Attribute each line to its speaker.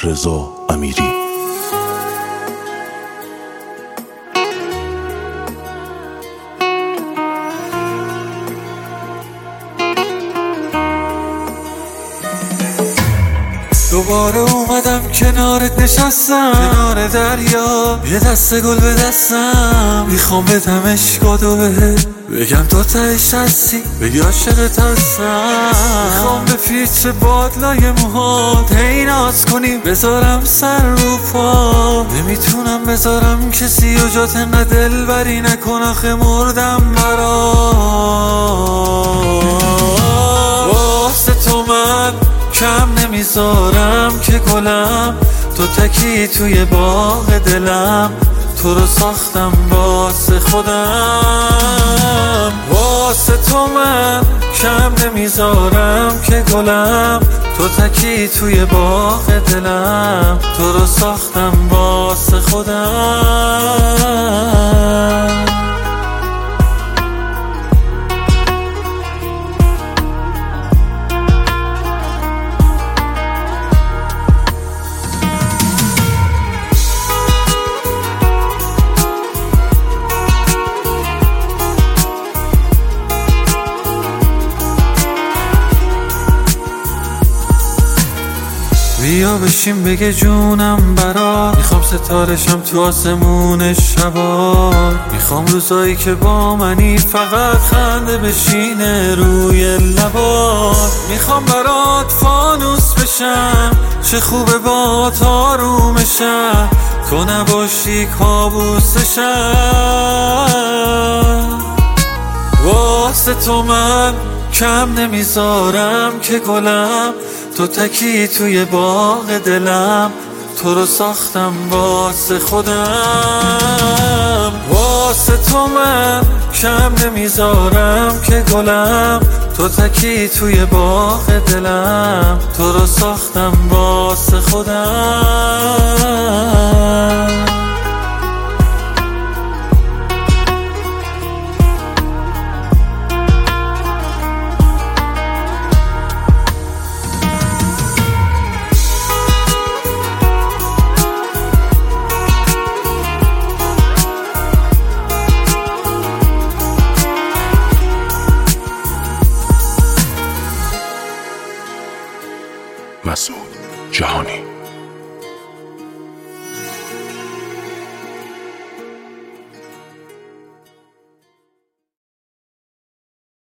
Speaker 1: رضا امیری.
Speaker 2: دوباره اومدم کنارت نشستم، کنار دریا یه دسته گل به دستم، میخوام بدم عشقاتو بهت بگم تو تهش هستی، بگی عاشقت هستم. میخوام به پیچ بادلای موهات هی ناز کنی، بذارم سر رو پا، نمیتونم بذارم کسی و جات انقدر دلبری نکن، آخه مردم واسه تو من کم نمیذارم که گلم، تو تکی توی باغ دلم، تو رو ساختم واسه خودم. واسه تو من کم نمیذارم که گلم، تو تکی توی باغ دلم، تو رو ساختم واسه خودم. بیا بشین بگه جونم برات، میخوام ستارشم تو آسمون شبات، میخوام روزایی که با منی فقط خنده بشینه روی لبات، میخوام برات فانوس بشم، چه خوبه با آرومشم، تو نباشی کابوسشم. واسه تو من کم نمیذارم که گلم، تو تکی توی باغ دلم، تو رو ساختم واسه خودم. واسه تو من کم نمیذارم که گلم، تو تکی توی باغ دلم، تو رو ساختم واسه خودم.
Speaker 1: مسعود جهانی.